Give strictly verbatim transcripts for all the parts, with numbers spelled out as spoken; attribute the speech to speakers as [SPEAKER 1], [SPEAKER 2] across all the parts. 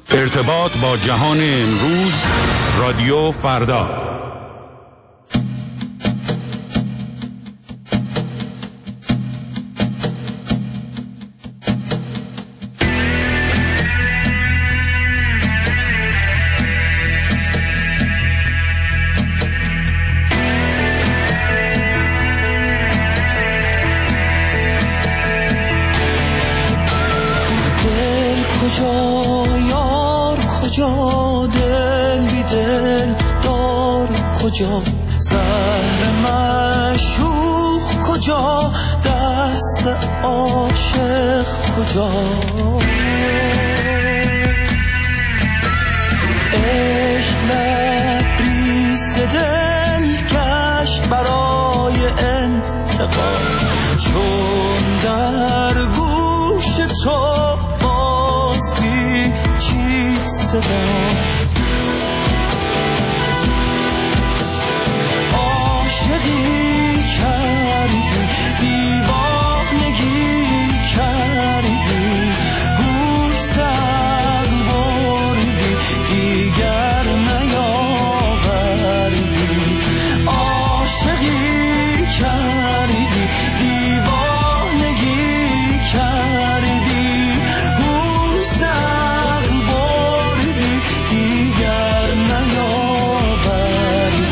[SPEAKER 1] ارتباط با جهان امروز، رادیو فردا.
[SPEAKER 2] کجا زهر معشوق کجا، دست عاشق کجا، عشق لبریز دل گشت برای انتقام، چون در گوش تو باز پیچید صدا. عاشقی کردی، دیوانگی کردی، گوش سر بردی، دیگر نیاوردی. عاشقی کردی، دیوانگی کردی، گوش سر بردی، دیگر نیاوردی.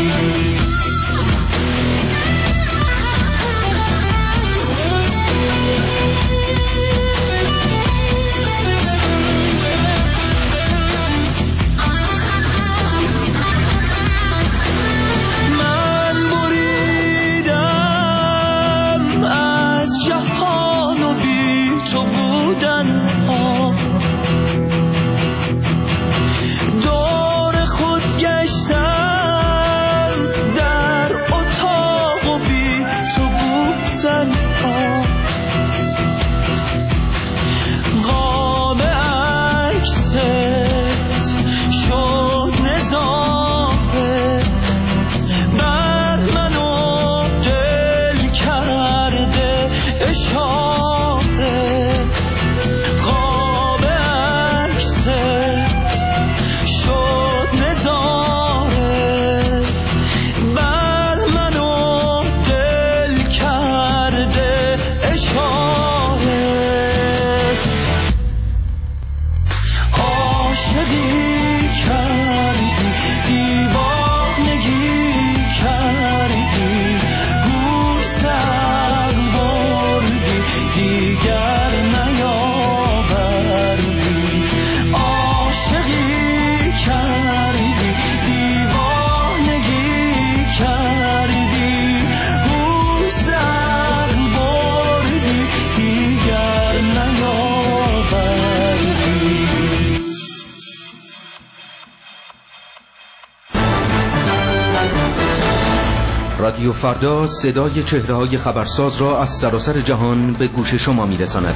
[SPEAKER 3] رادیو فردا صدای چهره‌های خبرساز را از سراسر جهان به گوش شما می‌رساند.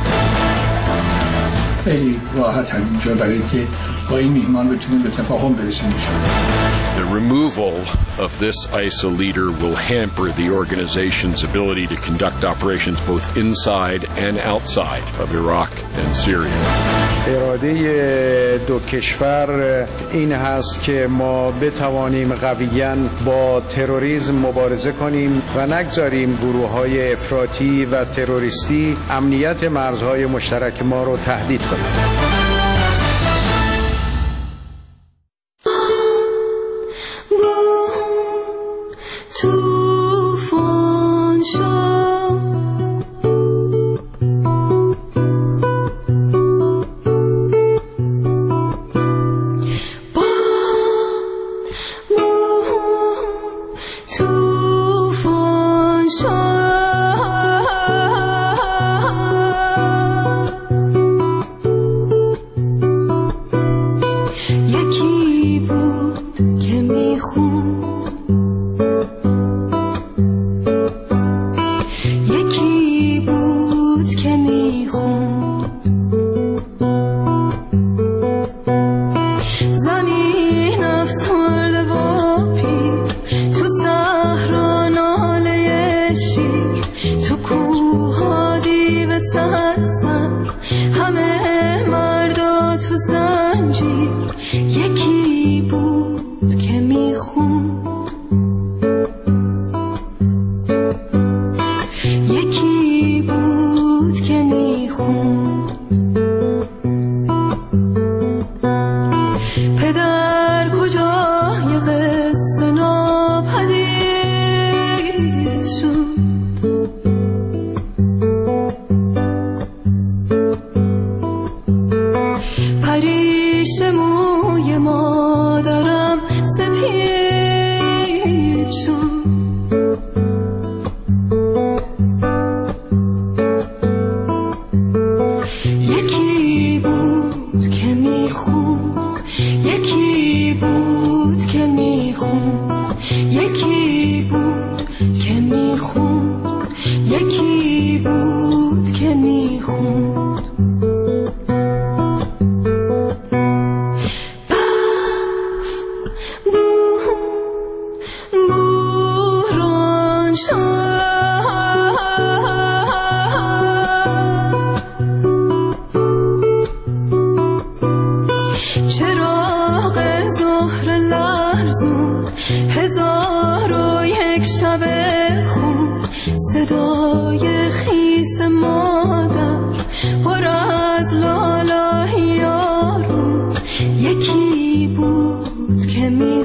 [SPEAKER 4] خیلی راحت همینجا برای که با این میهمان بتونیم به تفاهم برسیم.
[SPEAKER 5] The removal of this I S I L leader will hamper the organization's ability to conduct operations both inside and outside of Iraq and Syria.
[SPEAKER 6] اراده دو کشور این هست که ما بتوانیم قویاً با تروریسم مبارزه کنیم و نگذاریم گروه‌های افراطی و تروریستی امنیت مرزهای مشترک ما رو تهدید کنند.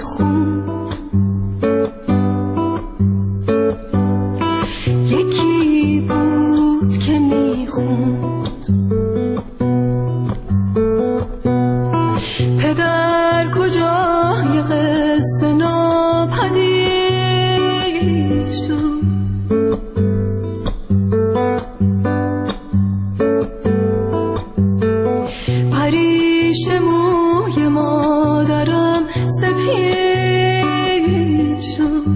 [SPEAKER 7] میخوند یکی بود که میخوند پدر کجای قصه ناپدید شد پریش موی مادرم سپید شد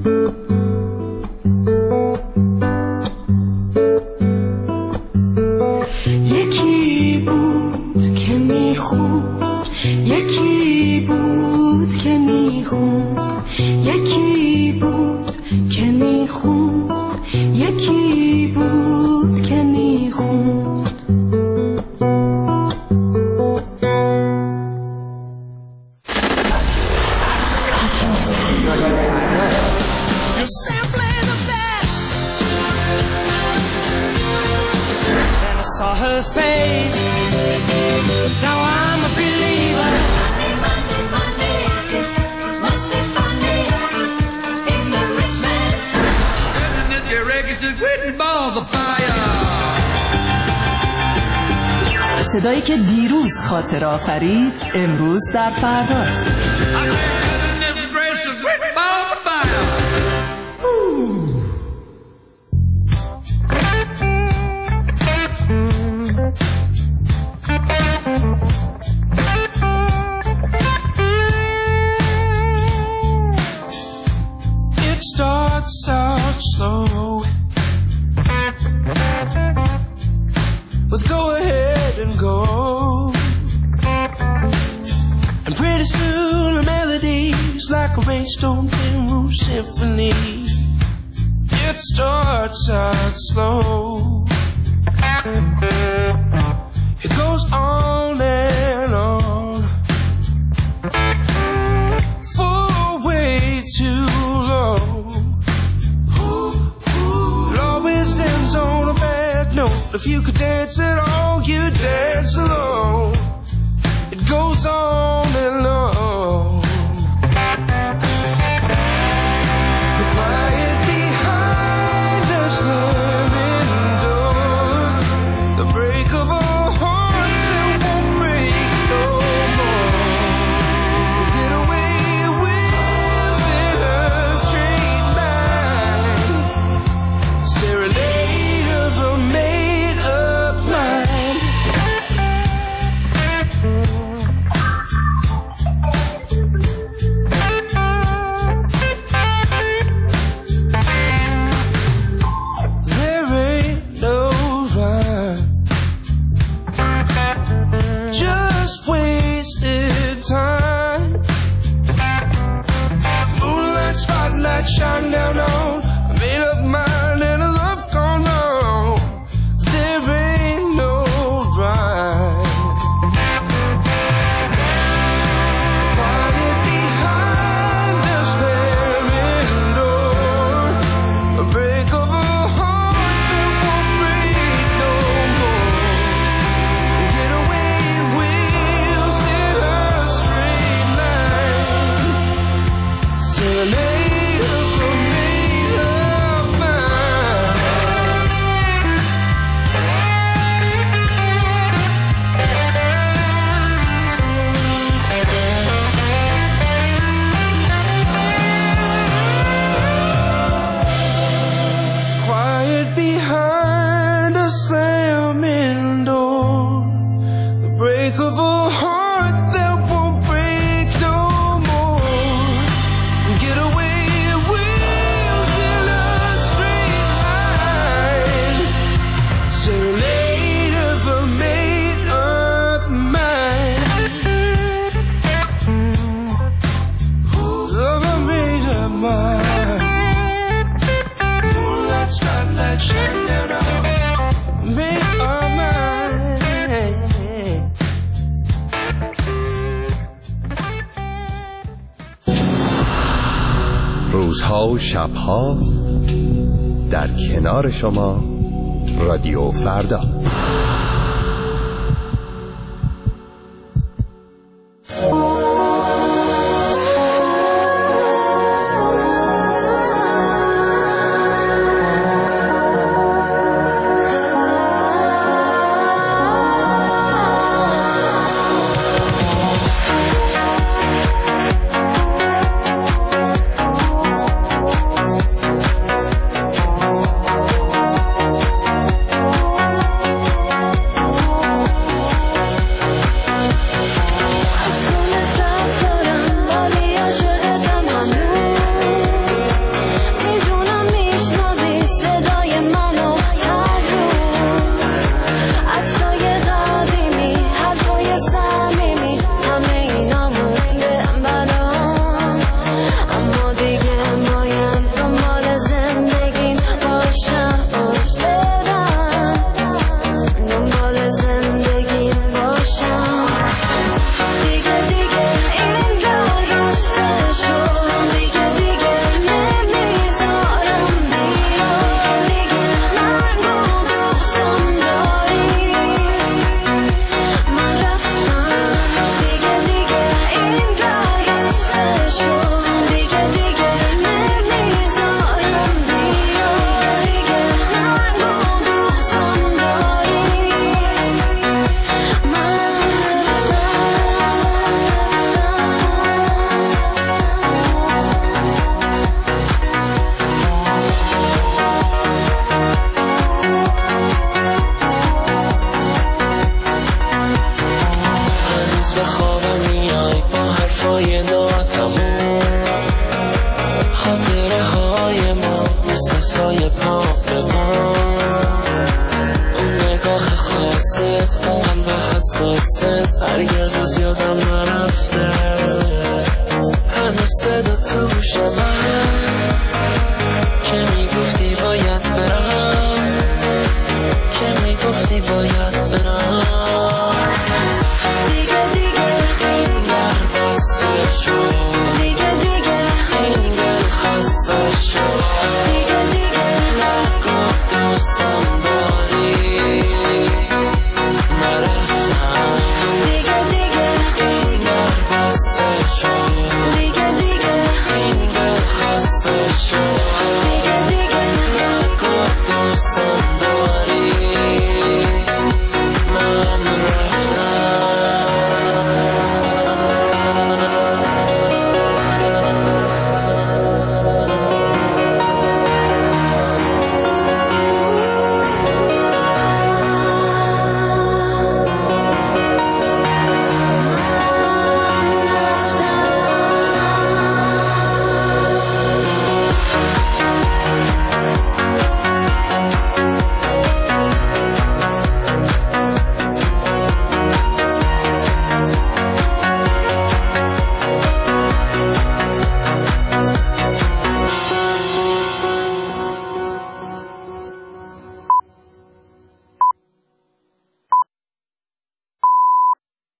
[SPEAKER 7] یکی بود که میخوند یکی بود که میخوند یکی بود که میخوند یکی بود که میخوند
[SPEAKER 2] Saw her face. Now I'm a believer. Money, money, money. It must be funny in the rich man's world. And if your records are written balls of fire.
[SPEAKER 8] صدایی که دیروز خاطر آفرید امروز در فرداست.
[SPEAKER 2] It starts out slow with go ahead and go, and pretty soon the melody's like a Rainstone Penrose symphony. It starts out slow, it goes on and on for way too long. It always ends on a bad note. If you could dance at all, you dance alone. It goes on and on. The quiet behind the slamming door, the break of a heart that won't break no more. Get away wheels in a straight line, serenade of a made-up mind. There ain't no rhyme, just wasted time. Moonlight spotlight shine down on a made-up mind and a love gone wrong. There ain't no rhyme. Quiet behind the slamming door, a break of a heart that won't break no more. Get away wheels in a straight line, serenade of a made-up mind. Quiet behind a slamming door, the break of a heart that won't break no more. Get away wheels in a straight line, serenade of a made-up mind. Of a made-up mind. Moonlight spotlight shine down on made-up mind.
[SPEAKER 9] روزها و شبها در کنار شما رادیو فردا.
[SPEAKER 10] به خوابم میای با حرفای ناتموم، خاطره های ما مثل سایه پا به پا، اون نگاه خاصت، اون قلب حساست هرگز از یادم نرفته، هنوز صدا تو گوش من که میگفتی باید برم، که میگفتی باید برم.